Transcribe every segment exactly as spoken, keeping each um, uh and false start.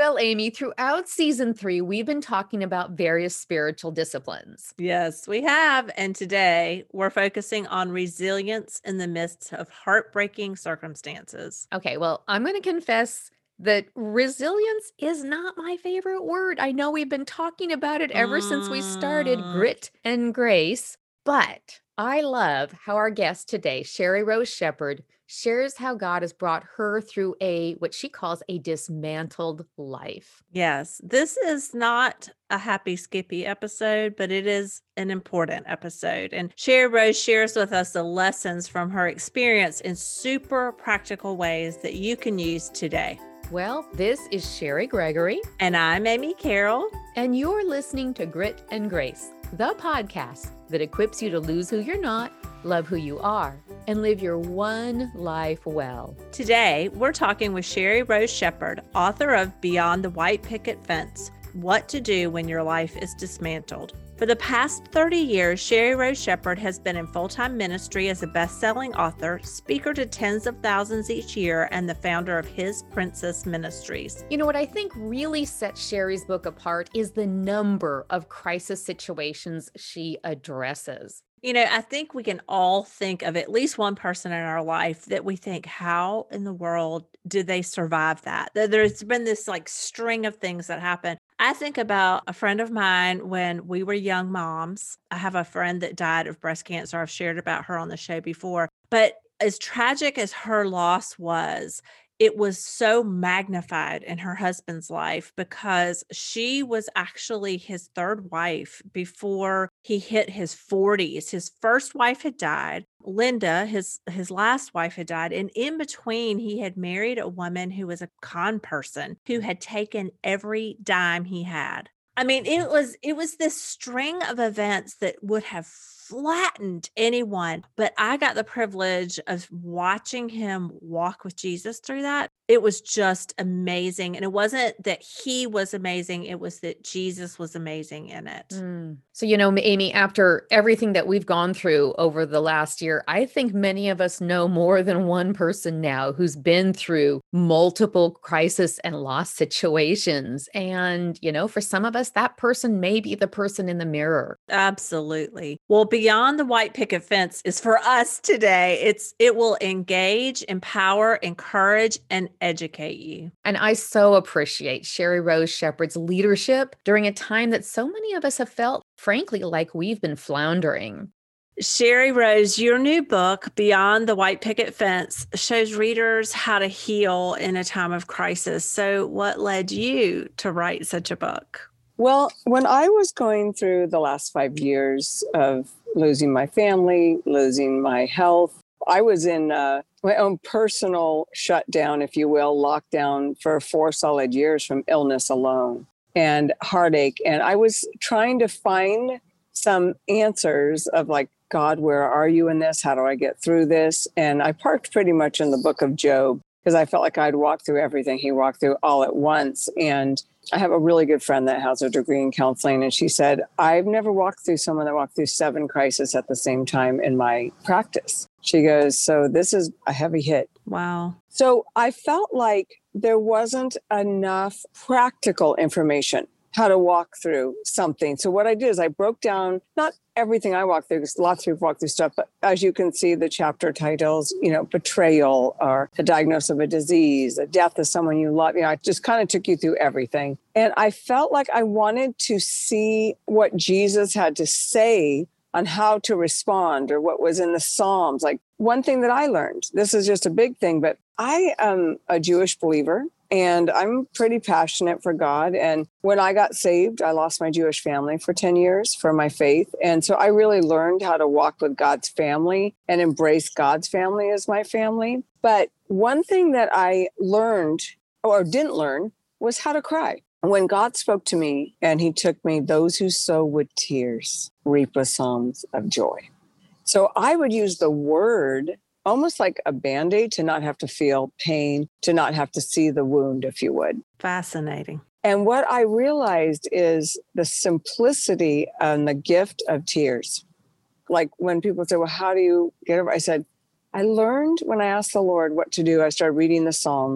Well, Amy, throughout season three, we've been talking about various spiritual disciplines. Yes, we have. And today we're focusing on resilience in the midst of heartbreaking circumstances. Okay, well, I'm going to confess that resilience is not my favorite word. I know we've been talking about it ever since we started Mm, Grit and Grace, but I love how our guest today, Sherry Rose Shepherd, shares how God has brought her through a what she calls a dismantled life. yes, this is not a happy skippy episode, but it is an important episode. And Sherry Rose shares with us the lessons from her experience in super practical ways that you can use today. Well, this is Sherry Gregory, And I'm Amy Carroll. and you're listening to Grit and Grace, the podcast that equips you to lose who you're not, love who you are, and live your one life well. Today, we're talking with Sherry Rose Shepherd, author of Beyond the White Picket Fence, What to Do When Your Life is Dismantled. For the past thirty years, Sherry Rose Shepherd has been in full-time ministry as a best-selling author, speaker to tens of thousands each year, and the founder of His Princess Ministries. You know what I think really sets Sherry's book apart is the number of crisis situations she addresses. You know, I think we can all think of at least one person in our life that we think, how in the world did they survive that? There- There's been this like string of things that happen. I think about a friend of mine when we were young moms. I have a friend that died of breast cancer. I've shared about her on the show before. But as tragic as her loss was, it was so magnified in her husband's life because she was actually his third wife before he hit his forties. His first wife had died. Linda, his his last wife, had died. And in between, he had married a woman who was a con person who had taken every dime he had. I mean, it was it was this string of events that would have flattened anyone, but I got the privilege of watching him walk with Jesus through that. It was just amazing. And it wasn't that he was amazing, it was that Jesus was amazing in it. Mm. So, you know, Amy, after everything that we've gone through over the last year, I think many of us know more than one person now who's been through multiple crisis and loss situations. And, you know, for some of us, that person may be the person in the mirror. Absolutely. Well, Beyond the White Picket Fence is for us today. It's it will engage, empower, encourage, and educate you. And I so appreciate Sherry Rose Shepherd's leadership during a time that so many of us have felt, frankly, like we've been floundering. Sherry Rose, your new book, Beyond the White Picket Fence, shows readers how to heal in a time of crisis. So, what led you to write such a book? Well, when I was going through the last five years of losing my family, losing my health, I was in uh, my own personal shutdown, if you will, lockdown for four solid years from illness alone and heartache. And I was trying to find some answers of like, God, where are you in this? How do I get through this? And I parked pretty much in the book of Job because I felt like I'd walked through everything he walked through all at once. And I have a really good friend that has a degree in counseling. And she said, I've never walked through someone that walked through seven crises at the same time in my practice. She goes, so this is a heavy hit. Wow. So I felt like there wasn't enough practical information how to walk through something. So what I did is I broke down, not everything I walked through, because lots of people walk through stuff, but as you can see, the chapter titles, you know, betrayal or the diagnosis of a disease, the death of someone you love, you know, I just kind of took you through everything. And I felt like I wanted to see what Jesus had to say on how to respond or what was in the Psalms. Like one thing that I learned, this is just a big thing, but I am a Jewish believer. And I'm pretty passionate for God. And when I got saved, I lost my Jewish family for ten years for my faith. And so I really learned how to walk with God's family and embrace God's family as my family. But one thing that I learned or didn't learn was how to cry. When God spoke to me and he took me, those who sow with tears reap with songs of joy. So I would use the word almost like a Band-Aid to not have to feel pain, to not have to see the wound, if you would. Fascinating. And what I realized is the simplicity and the gift of tears. Like when people say, well, how do you get over? I said, I learned when I asked the Lord what to do. I started reading the Psalms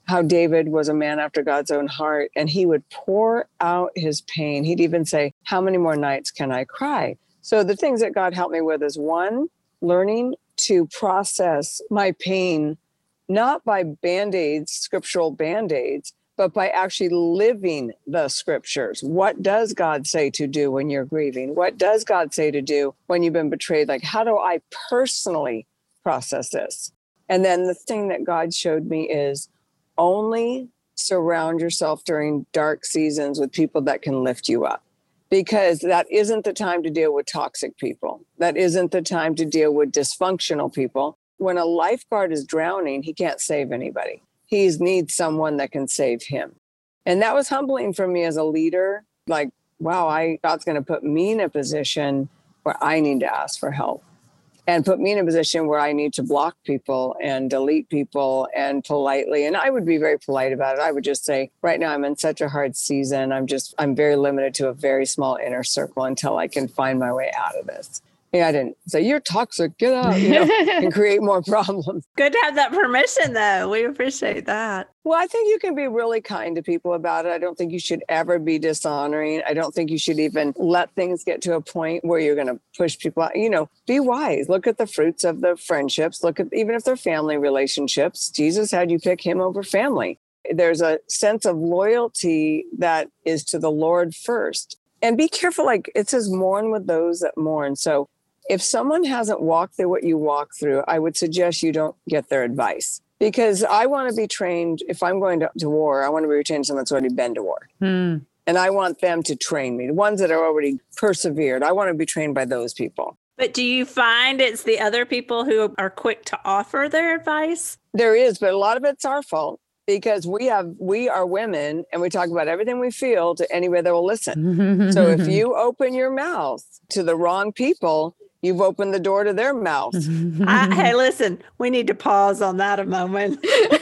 how David was a man after God's own heart, and he would pour out his pain. He'd even say, how many more nights can I cry? So the things that God helped me with is, one, learning to process my pain, not by Band-Aids, scriptural Band-Aids, but by actually living the scriptures. What does God say to do when you're grieving? What does God say to do when you've been betrayed? Like, how do I personally process this? And then the thing that God showed me is only surround yourself during dark seasons with people that can lift you up, because that isn't the time to deal with toxic people. That isn't the time to deal with dysfunctional people. When a lifeguard is drowning, he can't save anybody. He needs someone that can save him. And that was humbling for me as a leader. Like, wow, I God's going to put me in a position where I need to ask for help, and put me in a position where I need to block people and delete people and politely. And I would be very polite about it. I would just say, right now I'm in such a hard season. I'm just, I'm very limited to a very small inner circle until I can find my way out of this. Yeah, I didn't say, you're toxic, get out, you know, and create more problems. Good to have that permission, though. We appreciate that. Well, I think you can be really kind to people about it. I don't think you should ever be dishonoring. I don't think you should even let things get to a point where you're going to push people out. You know, be wise. Look at the fruits of the friendships. Look at, even if they're family relationships, Jesus had you pick him over family. There's a sense of loyalty that is to the Lord first. And be careful, like it says, mourn with those that mourn. So if someone hasn't walked through what you walk through, I would suggest you don't get their advice, because I want to be trained. If I'm going to, to war, I want to be trained someone that's already been to war. Hmm. And I want them to train me. The ones that are already persevered, I want to be trained by those people. But do you find it's the other people who are quick to offer their advice? There is, but a lot of it's our fault, because we have, we are women and we talk about everything we feel to anybody that will listen. So if you open your mouth to the wrong people, you've opened the door to their mouth. I, hey, listen, we need to pause on that a moment.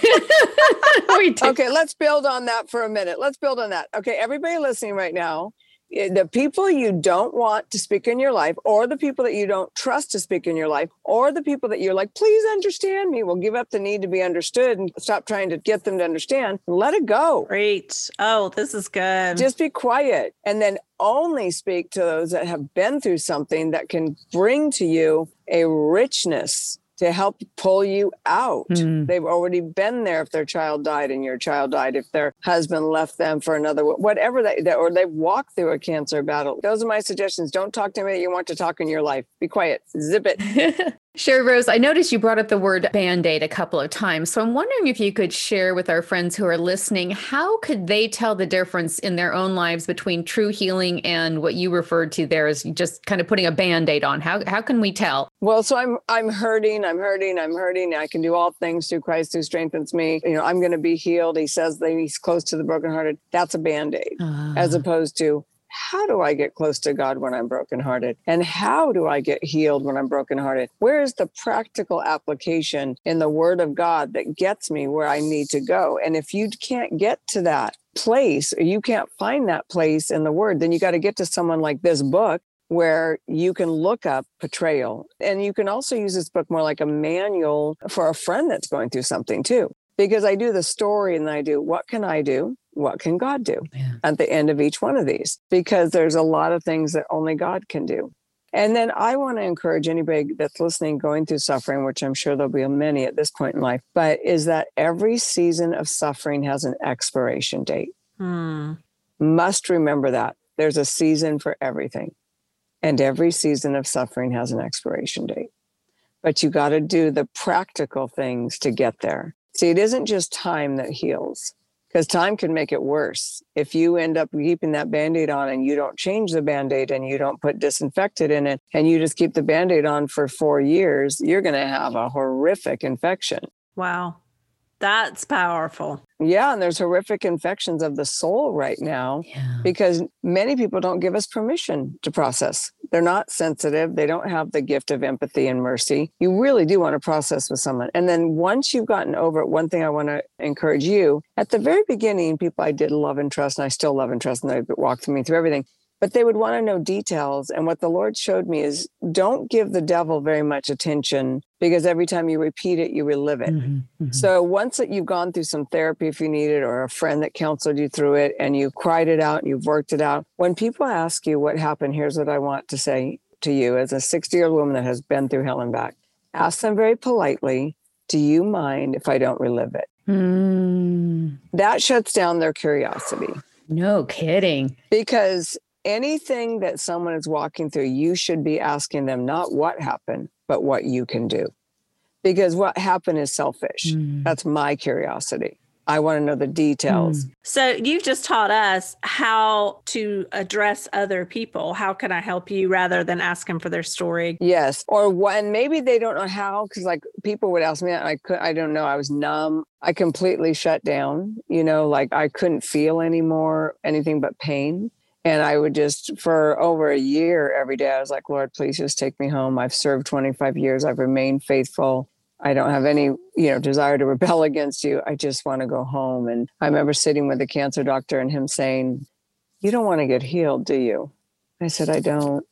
Okay, let's build on that for a minute. Let's build on that. Okay, everybody listening right now, the people you don't want to speak in your life, or the people that you don't trust to speak in your life, or the people that you're like, please understand me, will give up the need to be understood and stop trying to get them to understand. Let it go. Great. Oh, this is good. Just be quiet, and then only speak to those that have been through something that can bring to you a richness to help pull you out. Mm. They've already been there. If their child died and your child died, if their husband left them for another, whatever they, or they've walked through a cancer battle. Those are my suggestions. Don't talk to me that you want to talk in your life. Be quiet. Zip it. Sherry Rose, I noticed you brought up the word Band-Aid a couple of times. So I'm wondering if you could share with our friends who are listening, how could they tell the difference in their own lives between true healing and what you referred to there as just kind of putting a Band-Aid on? How how can we tell? Well, so I'm I'm hurting, I'm hurting, I'm hurting. I can do all things through Christ who strengthens me. You know, I'm going to be healed. He says that he's close to the brokenhearted. That's a Band-Aid, uh. as opposed to, how do I get close to God when I'm brokenhearted? And how do I get healed when I'm brokenhearted? Where is the practical application in the Word of God that gets me where I need to go? And if you can't get to that place, or you can't find that place in the Word, then you got to get to someone like this book, where you can look up betrayal. And you can also use this book more like a manual for a friend that's going through something too. Because I do the story and I do, what can I do? What can God do yeah. at the end of each one of these? Because there's a lot of things that only God can do. And then I want to encourage anybody that's listening, going through suffering, which I'm sure there'll be many at this point in life, but is that every season of suffering has an expiration date. Hmm. Must remember that. There's a season for everything. And every season of suffering has an expiration date. But you got to do the practical things to get there. See, it isn't just time that heals, because time can make it worse. If you end up keeping that Band-Aid on and you don't change the Band-Aid and you don't put disinfectant in it and you just keep the Band-Aid on for four years, you're going to have a horrific infection. Wow. That's powerful. Yeah, and there's horrific infections of the soul right now yeah. because many people don't give us permission to process. They're not sensitive. They don't have the gift of empathy and mercy. You really do want to process with someone. And then once you've gotten over it, one thing I want to encourage you, at the very beginning, people I did love and trust, and I still love and trust, and they walked me through everything. but they would want to know details. And what the Lord showed me is don't give the devil very much attention, because every time you repeat it, you relive it. Mm-hmm, mm-hmm. So once that you've gone through some therapy, if you need it, or a friend that counseled you through it, and you cried it out and you've worked it out, when people ask you what happened, here's what I want to say to you as a sixty-year-old woman that has been through hell and back. Ask them very politely, do you mind if I don't relive it? Mm. That shuts down their curiosity. No kidding. Because anything that someone is walking through, you should be asking them not what happened, but what you can do. Because what happened is selfish. Mm. That's my curiosity. I want to know the details. Mm. So you've just taught us how to address other people. How can I help you, rather than ask them for their story? Yes. Or when maybe they don't know how, because like people would ask me, and I could, I don't know. I was numb. I completely shut down, you know, like I couldn't feel anymore, anything but pain. And I would just, for over a year, every day, I was like, Lord, please just take me home. I've served twenty-five years. I've remained faithful. I don't have any, you know, desire to rebel against you. I just want to go home. And I remember sitting with the cancer doctor and him saying, you don't want to get healed, do you? I said, I don't.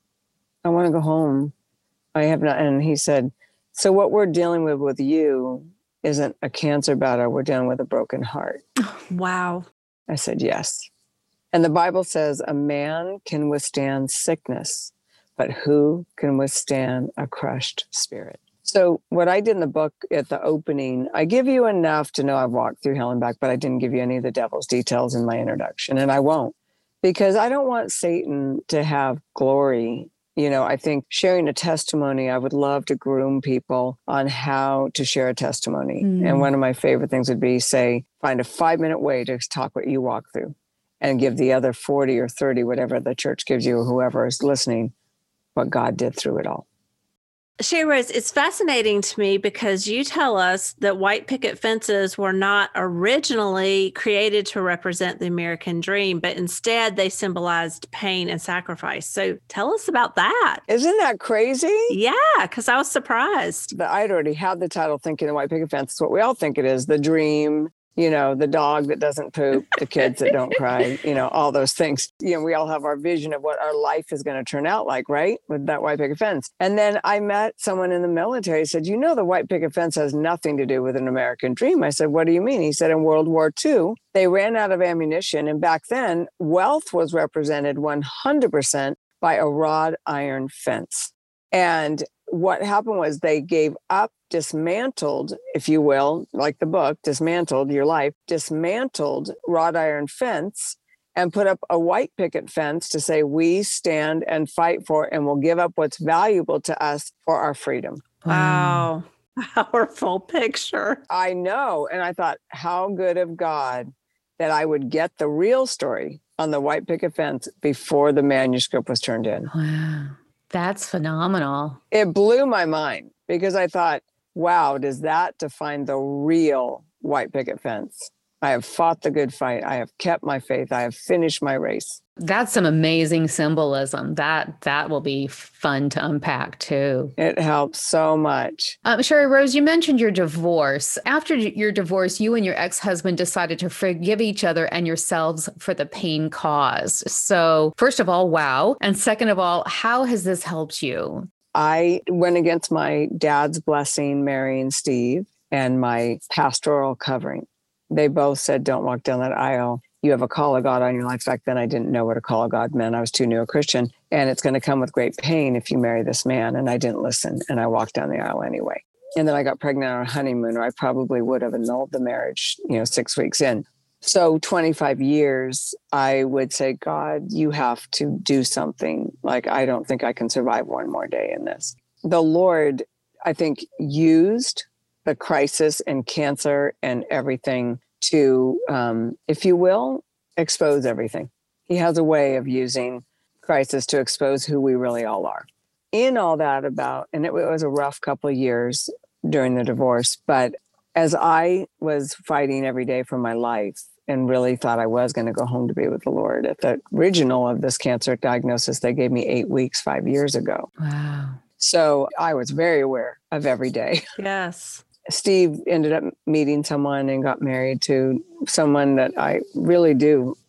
I want to go home. I have not. And he said, so what we're dealing with with you isn't a cancer battle. We're dealing with a broken heart. Wow. I said, yes. And the Bible says a man can withstand sickness, but who can withstand a crushed spirit? So what I did in the book at the opening, I give you enough to know I've walked through hell and back, but I didn't give you any of the devil's details in my introduction. And I won't, because I don't want Satan to have glory. You know, I think sharing a testimony, I would love to groom people on how to share a testimony. Mm. And one of my favorite things would be, say, find a five minute way to talk what you walk through and give the other forty or thirty, whatever the church gives you or whoever is listening, what God did through it all. Sherry Rose, it's fascinating to me because you tell us that white picket fences were not originally created to represent the American dream, but instead they symbolized pain and sacrifice. So tell us about that. Isn't that crazy? Yeah, because I was surprised. But I'd already had the title thinking the white picket fence is what we all think it is, the dream, you know, the dog that doesn't poop, the kids that don't cry, you know, all those things. You know, we all have our vision of what our life is going to turn out like, right? With that white picket fence. And then I met someone in the military, said, you know, the white picket fence has nothing to do with an American dream. I said, what do you mean? He said, in World War Two, they ran out of ammunition. And back then, wealth was represented one hundred percent by a wrought iron fence. And what happened was they gave up, dismantled, if you will, like the book, dismantled your life, dismantled wrought iron fence and put up a white picket fence to say, we stand and fight for and will give up what's valuable to us for our freedom. Wow. Powerful picture. I know. And I thought, how good of God that I would get the real story on the white picket fence before the manuscript was turned in. Wow. That's phenomenal. It blew my mind because I thought, wow, does that define the real white picket fence? I have fought the good fight. I have kept my faith. I have finished my race. That's some amazing symbolism. That that will be fun to unpack too. It helps so much. Um, Sherry Rose, you mentioned your divorce. After your divorce, you and your ex-husband decided to forgive each other and yourselves for the pain caused. So first of all, wow. And second of all, how has this helped you? I went against my dad's blessing, marrying Steve, and my pastoral covering. They both said, don't walk down that aisle. You have a call of God on your life. Back then, I didn't know what a call of God meant. I was too new a Christian. And it's going to come with great pain if you marry this man. And I didn't listen. And I walked down the aisle anyway. And then I got pregnant on our honeymoon, or I probably would have annulled the marriage, you know, six weeks in. So twenty-five years, I would say, God, you have to do something. Like, I don't think I can survive one more day in this. The Lord, I think, used the crisis and cancer and everything to, um, if you will, expose everything. He has a way of using crisis to expose who we really all are. In all that about, and it was a rough couple of years during the divorce, but as I was fighting every day for my life and really thought I was going to go home to be with the Lord, at the original of this cancer diagnosis, they gave me eight weeks five years ago. Wow. So I was very aware of every day. Yes. Steve ended up meeting someone and got married to someone that I really do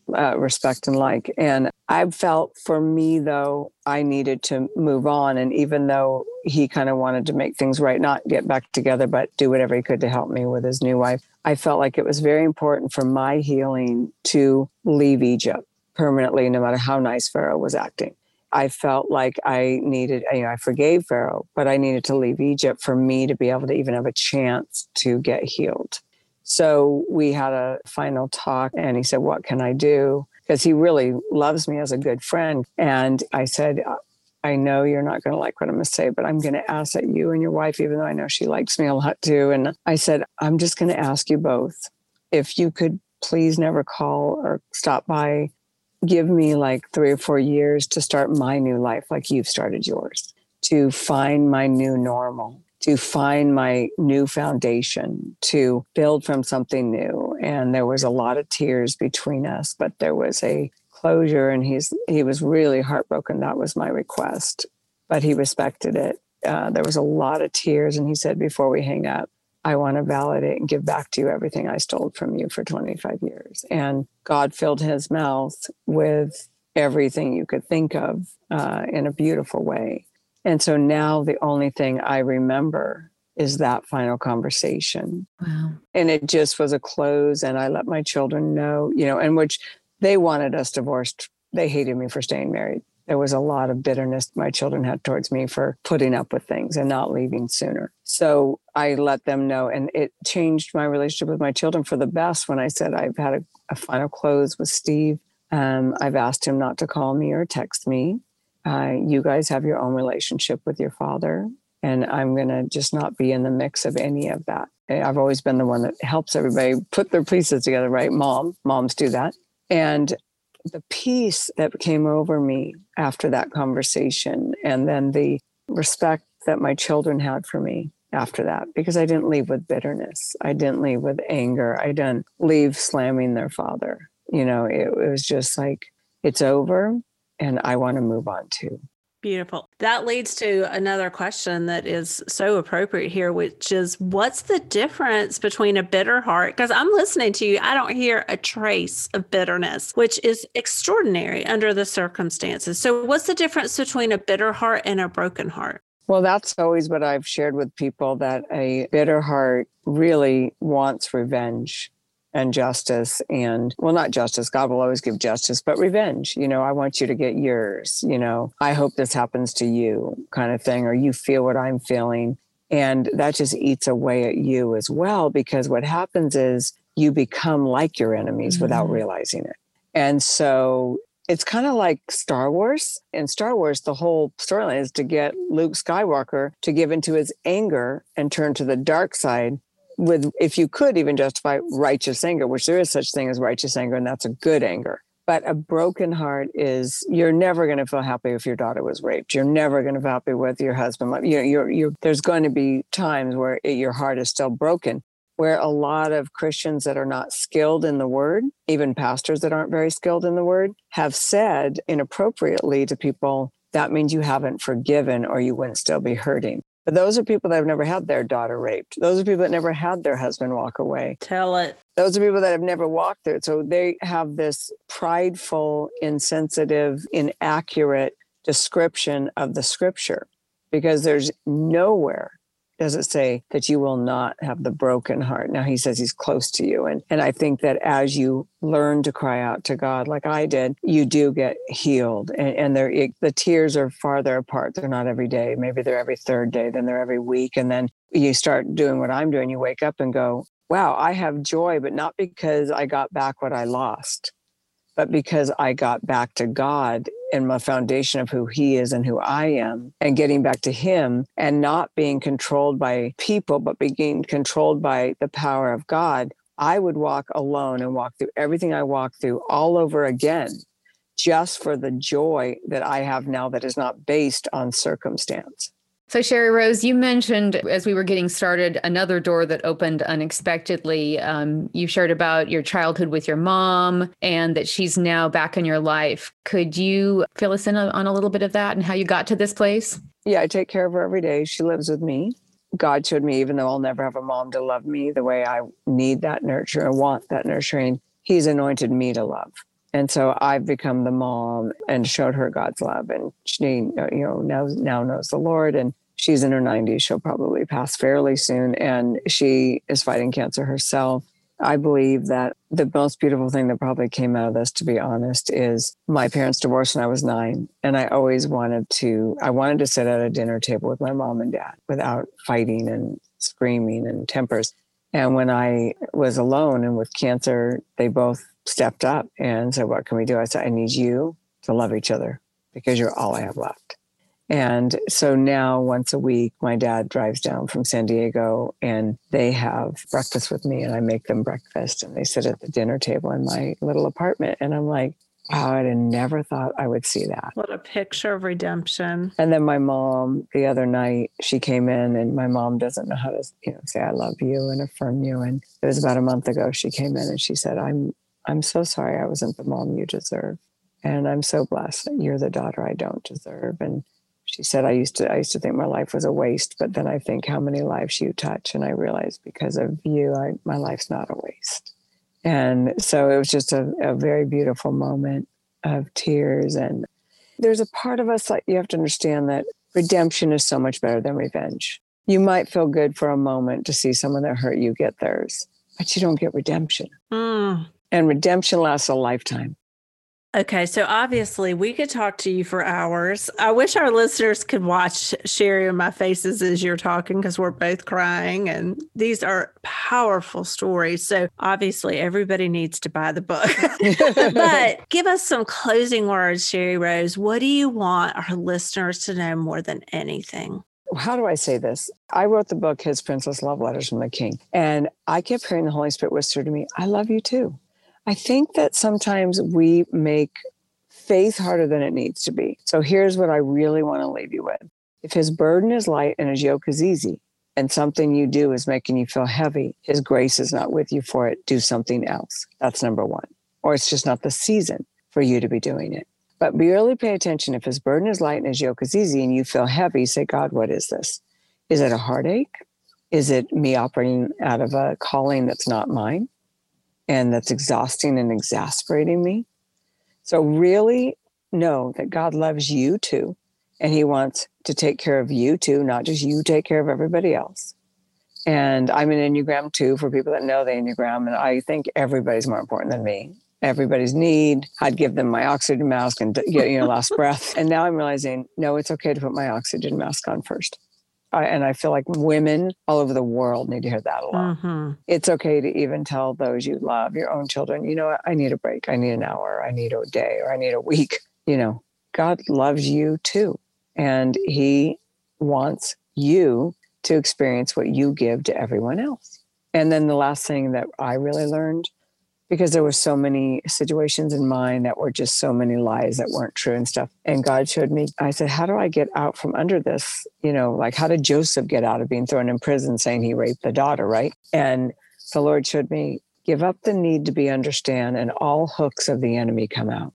uh, respect and like. And I felt for me, though, I needed to move on. And even though he kind of wanted to make things right, not get back together, but do whatever he could to help me with his new wife, I felt like it was very important for my healing to leave Egypt permanently, no matter how nice Pharaoh was acting. I felt like I needed, you know, I forgave Pharaoh, but I needed to leave Egypt for me to be able to even have a chance to get healed. So we had a final talk and he said, what can I do? Because he really loves me as a good friend. And I said, I know you're not going to like what I'm going to say, but I'm going to ask that you and your wife, even though I know she likes me a lot too. And I said, I'm just going to ask you both, if you could please never call or stop by, give me like three or four years to start my new life like you've started yours, to find my new normal, to find my new foundation, to build from something new. And there was a lot of tears between us, but there was a closure, and he's he was really heartbroken. That was my request, but he respected it. Uh, there was a lot of tears, and he said, before we hang up, I want to validate and give back to you everything I stole from you for twenty-five years. And God filled his mouth with everything you could think of uh, in a beautiful way. And so now the only thing I remember is that final conversation. Wow. And it just was a close. And I let my children know, you know, and which they wanted us divorced. They hated me for staying married. There was a lot of bitterness my children had towards me for putting up with things and not leaving sooner. So I let them know. And it changed my relationship with my children for the best when I said I've had a, a final close with Steve. Um, I've asked him not to call me or text me. Uh, you guys have your own relationship with your father, and I'm going to just not be in the mix of any of that. I've always been the one that helps everybody put their pieces together, right? Mom, moms do that. And the peace that came over me after that conversation, and then the respect that my children had for me after that, because I didn't leave with bitterness. I didn't leave with anger. I didn't leave slamming their father. You know, it, it was just like, it's over. And I want to move on too. Beautiful. That leads to another question that is so appropriate here, which is, what's the difference between a bitter heart? Because I'm listening to you, I don't hear a trace of bitterness, which is extraordinary under the circumstances. So what's the difference between a bitter heart and a broken heart? Well, that's always what I've shared with people, that a bitter heart really wants revenge and justice, and well, not justice. God will always give justice, but revenge. You know, I want you to get yours. You know, I hope this happens to you, kind of thing, or you feel what I'm feeling. And that just eats away at you as well, because what happens is you become like your enemies mm-hmm. without realizing it. And so it's kind of like Star Wars. In Star Wars, the whole storyline is to get Luke Skywalker to give into his anger and turn to the dark side with, if you could even justify righteous anger, which there is such thing as righteous anger, and that's a good anger. But a broken heart is, you're never going to feel happy if your daughter was raped. You're never going to feel happy with your husband. You know, you're, you're, there's going to be times where it, your heart is still broken, where a lot of Christians that are not skilled in the word, even pastors that aren't very skilled in the word, have said inappropriately to people, that means you haven't forgiven or you wouldn't still be hurting. But those are people that have never had their daughter raped. Those are people that never had their husband walk away. Tell it. Those are people that have never walked through it. So they have this prideful, insensitive, inaccurate description of the scripture, because there's nowhere does it say that you will not have the broken heart. Now he says he's close to you. And, and I think that as you learn to cry out to God, like I did, you do get healed. And, and they're, it, the tears are farther apart. They're not every day. Maybe they're every third day, then they're every week. And then you start doing what I'm doing. You wake up and go, wow, I have joy, but not because I got back what I lost, but because I got back to God and my foundation of who he is and who I am, and getting back to him and not being controlled by people, but being controlled by the power of God. I would walk alone and walk through everything I walked through all over again, just for the joy that I have now that is not based on circumstance. So Sherry Rose, you mentioned as we were getting started, another door that opened unexpectedly. Um, you shared about your childhood with your mom and that she's now back in your life. Could you fill us in on a little bit of that and how you got to this place? Yeah, I take care of her every day. She lives with me. God showed me, even though I'll never have a mom to love me the way I need that nurture and want that nurturing, he's anointed me to love. And so I've become the mom and showed her God's love. And she, you know, now, now knows the Lord. And she's in her nineties. She'll probably pass fairly soon. And she is fighting cancer herself. I believe that the most beautiful thing that probably came out of this, to be honest, is my parents divorced when I was nine. And I always wanted to, I wanted to sit at a dinner table with my mom and dad without fighting and screaming and tempers. And when I was alone and with cancer, they both stepped up and said, what can we do? I said, I need you to love each other because you're all I have left. And so now once a week, my dad drives down from San Diego and they have breakfast with me and I make them breakfast and they sit at the dinner table in my little apartment. And I'm like, wow, I'd have never thought I would see that. What a picture of redemption. And then my mom, the other night, she came in and my mom doesn't know how to, you know, say, I love you and affirm you. And it was about a month ago, she came in and she said, I'm, I'm so sorry I wasn't the mom you deserve. And I'm so blessed that you're the daughter I don't deserve. And she said, I used to I used to think my life was a waste, but then I think how many lives you touch. And I realized because of you, I, my life's not a waste. And so it was just a, a very beautiful moment of tears. And there's a part of us that you have to understand that redemption is so much better than revenge. You might feel good for a moment to see someone that hurt you get theirs, but you don't get redemption. Mm. And redemption lasts a lifetime. Okay, so obviously we could talk to you for hours. I wish our listeners could watch Sherry and my faces as you're talking because we're both crying and these are powerful stories. So obviously everybody needs to buy the book. But give us some closing words, Sherry Rose. What do you want our listeners to know more than anything? How do I say this? I wrote the book, His Princess Love Letters from the King. And I kept hearing the Holy Spirit whisper to me, I love you too. I think that sometimes we make faith harder than it needs to be. So here's what I really want to leave you with. If his burden is light and his yoke is easy, and something you do is making you feel heavy, his grace is not with you for it, do something else. That's number one. Or it's just not the season for you to be doing it. But really pay attention. If his burden is light and his yoke is easy and you feel heavy, say, God, what is this? Is it a heartache? Is it me operating out of a calling that's not mine? And that's exhausting and exasperating me. So really know that God loves you too. And he wants to take care of you too, not just you take care of everybody else. And I'm an Enneagram two for people that know the Enneagram. And I think everybody's more important than me. Everybody's need. I'd give them my oxygen mask and get, you know, last breath. And now I'm realizing, no, it's okay to put my oxygen mask on first. I, and I feel like women all over the world need to hear that a lot. Mm-hmm. It's okay to even tell those you love, your own children, you know what, I need a break. I need an hour. I need a day or I need a week. You know, God loves you too. And he wants you to experience what you give to everyone else. And then the last thing that I really learned, because there were so many situations in mine that were just so many lies that weren't true and stuff. And God showed me, I said, how do I get out from under this? You know, like how did Joseph get out of being thrown in prison saying he raped the daughter, right? And the Lord showed me, give up the need to be understand and all hooks of the enemy come out.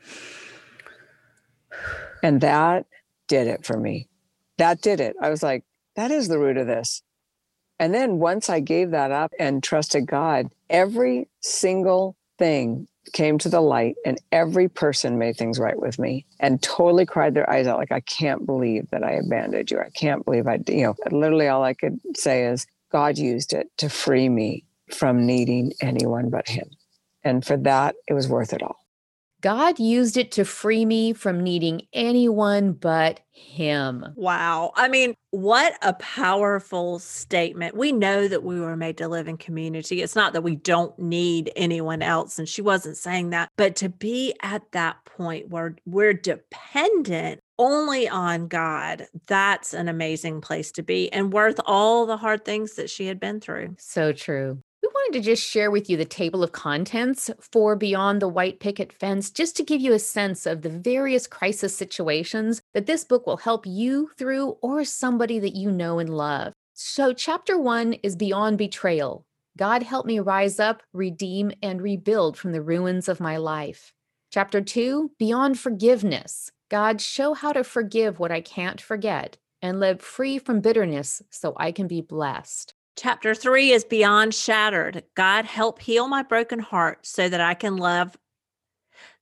And that did it for me. That did it. I was like, that is the root of this. And then once I gave that up and trusted God, every single thing came to the light and every person made things right with me and totally cried their eyes out. Like, I can't believe that I abandoned you. I can't believe I, you know, literally all I could say is God used it to free me from needing anyone but him. And for that, it was worth it all. God used it to free me from needing anyone but him. Wow. I mean, what a powerful statement. We know that we were made to live in community. It's not that we don't need anyone else. And she wasn't saying that, but to be at that point where we're dependent only on God, that's an amazing place to be and worth all the hard things that she had been through. So true. We wanted to just share with you the table of contents for Beyond the White Picket Fence, just to give you a sense of the various crisis situations that this book will help you through or somebody that you know and love. So chapter one is Beyond Betrayal. God help me rise up, redeem, and rebuild from the ruins of my life. Chapter two, Beyond Forgiveness. God, show how to forgive what I can't forget and live free from bitterness so I can be blessed. Chapter three is Beyond Shattered. God, help heal my broken heart so that I can love,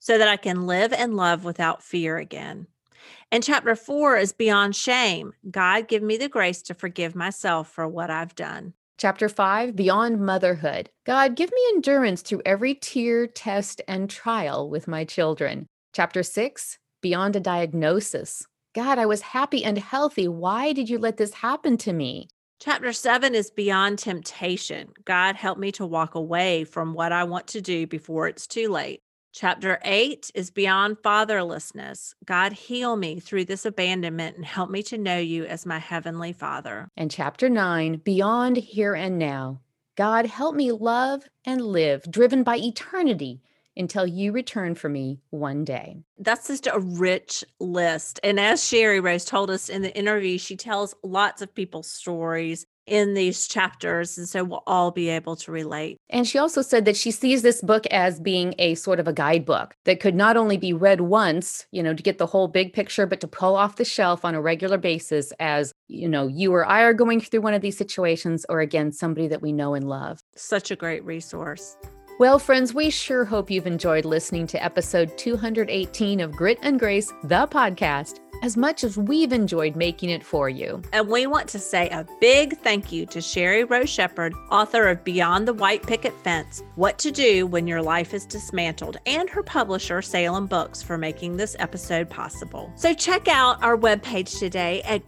so that I can live and love without fear again. And chapter four is Beyond Shame. God, give me the grace to forgive myself for what I've done. Chapter five, Beyond Motherhood. God, give me endurance through every tear, test, and trial with my children. Chapter six, Beyond a Diagnosis. God, I was happy and healthy. Why did you let this happen to me? Chapter seven is Beyond Temptation. God, help me to walk away from what I want to do before it's too late. Chapter eight is Beyond Fatherlessness. God, heal me through this abandonment and help me to know you as my heavenly Father. And chapter nine, Beyond Here and Now. God, help me love and live, driven by eternity, until you return for me one day. That's just a rich list. And as Sherry Rose told us in the interview, she tells lots of people's stories in these chapters. And so we'll all be able to relate. And she also said that she sees this book as being a sort of a guidebook that could not only be read once, you know, to get the whole big picture, but to pull off the shelf on a regular basis as, you know, you or I are going through one of these situations, or again, somebody that we know and love. Such a great resource. Well, friends, we sure hope you've enjoyed listening to episode two hundred eighteen of Grit and Grace, the podcast, as much as we've enjoyed making it for you. And we want to say a big thank you to Sherry Rose Shepherd, author of Beyond the White Picket Fence, What to Do When Your Life is Dismantled, and her publisher, Salem Books, for making this episode possible. So check out our webpage today at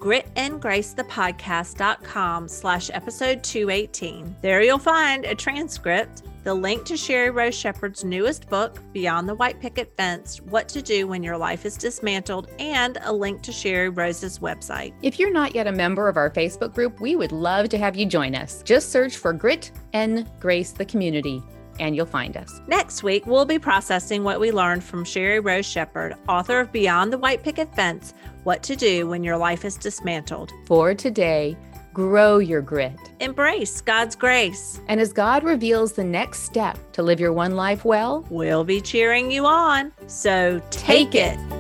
gritandgracethepodcast.com slash episode 218. There you'll find a transcript, the link to Sherry Rose Shepherd's newest book, Beyond the White Picket Fence, What to Do When Your Life is Dismantled, and a link to Sherry Rose's website. If you're not yet a member of our Facebook group, we would love to have you join us. Just search for Grit and Grace the Community, and you'll find us. Next week, we'll be processing what we learned from Sherry Rose Shepherd, author of Beyond the White Picket Fence, What to Do When Your Life is Dismantled. For today, grow your grit. Embrace God's grace. And as God reveals the next step to live your one life well, We'll be cheering you on. So take, take it. it.